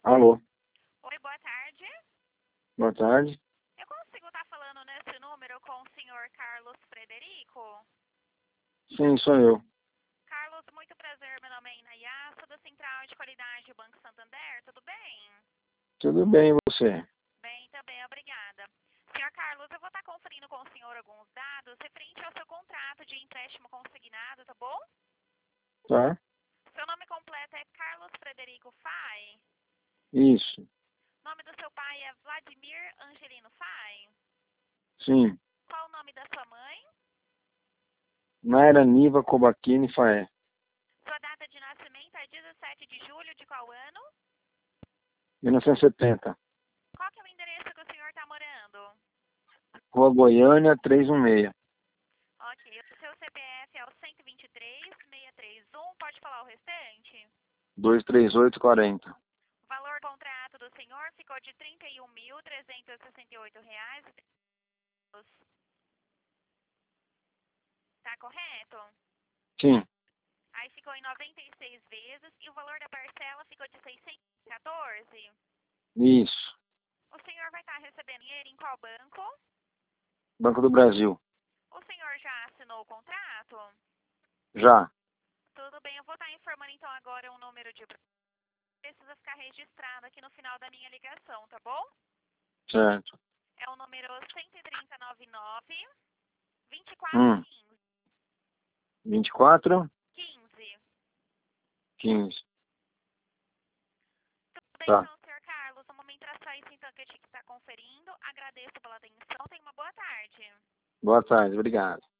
Alô, Oi, boa tarde. boa tarde. Eu consigo estar falando nesse número com o senhor Carlos Frederico? Sim, sou eu. Carlos, muito prazer. Meu nome é Inayá, sou da Central de Qualidade do Banco Santander. Tudo bem? Tudo bem, e você? Bem, também, obrigada. Senhor Carlos, eu vou estar conferindo com o senhor alguns dados referente ao seu contrato de empréstimo consignado, tá bom? Tá? Seu nome completo é Carlos Frederico Fai. Isso. Nome do seu pai é Vladimir Angelino Fai. Sim. Qual o nome da sua mãe? Naira Niva Kobakini Faé. Sua data de nascimento é 17 de julho de qual ano? 1970. Qual que é o endereço que o senhor está morando? Rua Goiânia, 316. Ok, o seu CPF é o 123-631, pode falar o restante? 23840. O valor do contrato do senhor ficou de R$ 31.368. Tá correto? Sim. Aí ficou em 96 vezes e o valor da parcela ficou de 614. Isso. O senhor vai estar recebendo dinheiro em qual banco? Banco do Brasil. O senhor já assinou o contrato? Já. Tudo bem, eu vou estar informando então agora um número de... Precisa ficar registrado aqui no final da minha ligação, tá bom? Certo. É o número 13099 Hum. 2415. 24, 15. 15. Tudo bem Tá. então, senhor Carlos? No momento era só isso então que eu tinha que estar conferindo. Agradeço pela atenção. Tenha uma boa tarde. Boa tarde, obrigado.